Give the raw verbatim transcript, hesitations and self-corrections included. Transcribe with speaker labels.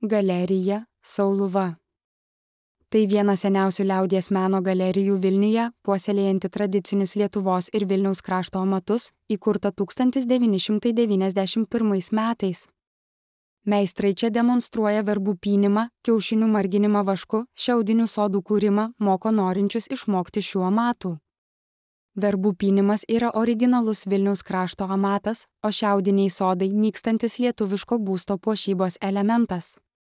Speaker 1: Galerija Sauluva. Tai viena seniausių liaudies meno galerijų Vilniuje, puoselėjanti tradicinius Lietuvos ir Vilniaus krašto amatus, įkurta tūkstantis devyni šimtai devyniasdešimt pirmais metais. Meistrai čia demonstruoja verbų pynimą, kiaušinių marginimą vašku, šiaudinių sodų kūrimą, moko norinčius išmokti šių amatų. Verbų pynimas yra originalus Vilniaus krašto amatas, o šiaudiniai sodai nykstantis lietuviško būsto puošybos elementas.